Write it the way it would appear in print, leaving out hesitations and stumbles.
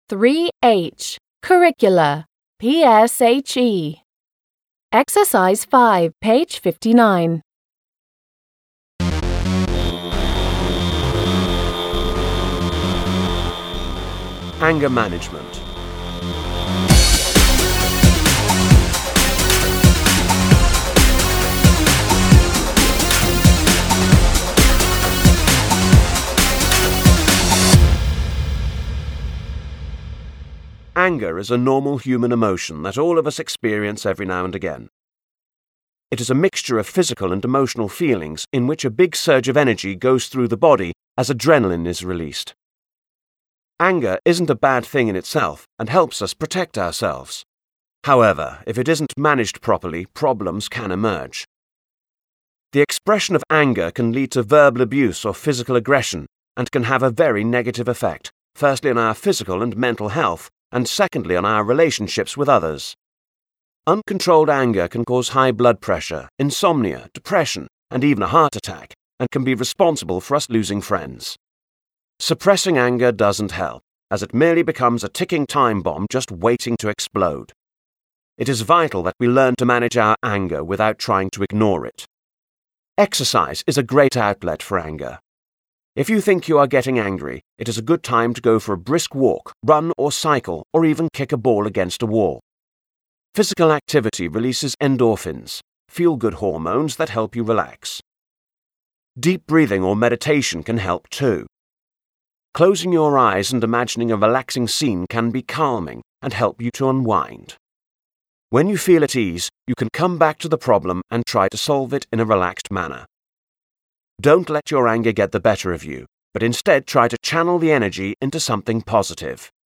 3H. Curricula. PSHE. Exercise 5, page 59. Anger management. Anger is a normal human emotion that all of us experience every now and again. It is a mixture of physical and emotional feelings in which a big surge of energy goes through the body as adrenaline is released. Anger isn't a bad thing in itself and helps us protect ourselves. However, if it isn't managed properly, problems can emerge. The expression of anger can lead to verbal abuse or physical aggression and can have a very negative effect, firstly on our physical and mental health, and secondly on our relationships with others. Uncontrolled anger can cause high blood pressure, insomnia, depression, and even a heart attack, and can be responsible for us losing friends. Suppressing anger doesn't help, as it merely becomes a ticking time bomb just waiting to explode. It is vital that we learn to manage our anger without trying to ignore it. Exercise is a great outlet for anger. If you think you are getting angry, it is a good time to go for a brisk walk, run or cycle, or even kick a ball against a wall. Physical activity releases endorphins, feel-good hormones that help you relax. Deep breathing or meditation can help too. Closing your eyes and imagining a relaxing scene can be calming and help you to unwind. When you feel at ease, you can come back to the problem and try to solve it in a relaxed manner. Don't let your anger get the better of you, but instead try to channel the energy into something positive.